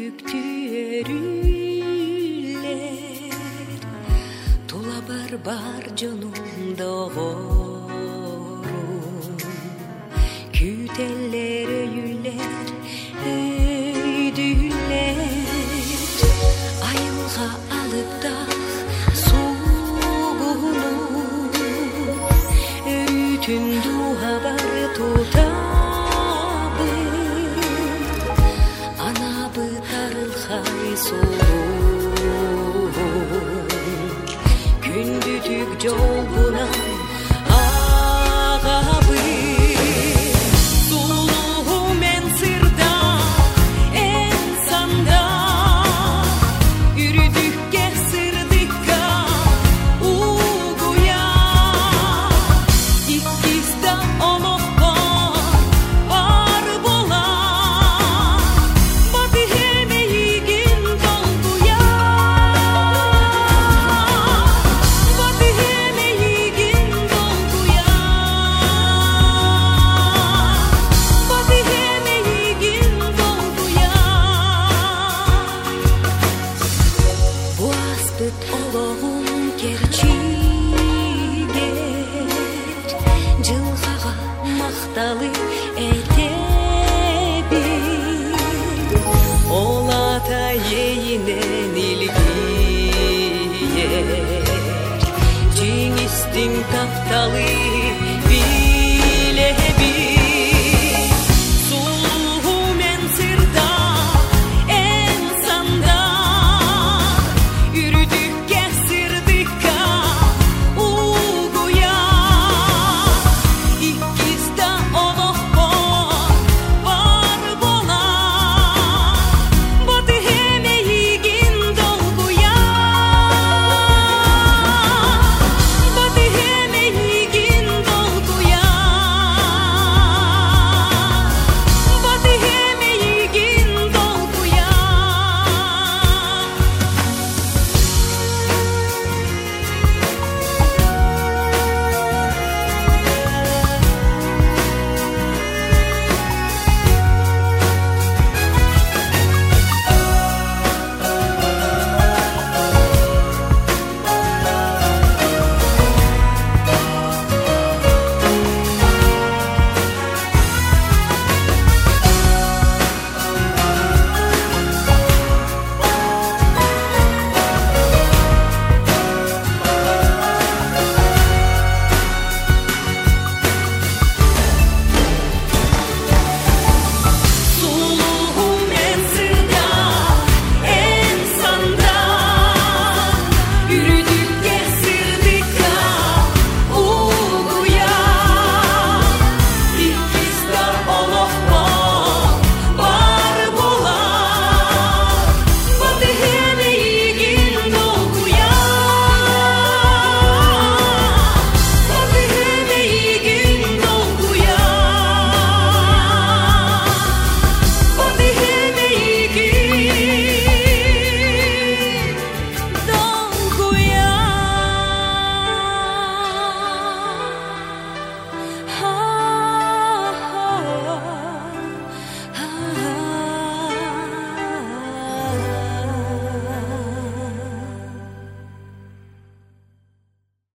күндүктүөрүлер тула бар жонундогорум күтеллер өйүлер өйдүлер айылга алып да суугуну өйтүндү хабар тутабы анабы тарылхай суу күндүтүк жолунан агабы сулуу мен сырда эн санда үрүдүккө сырдыкка угуя иккиста олокко бар бола баты эмейигин долгуя баты эмейигин долгуя баты эмейигин долгуя буаспыт ологум керчигер жылгага макталы этеби ол ата эйинен илгиер жеңистин тапталы билеби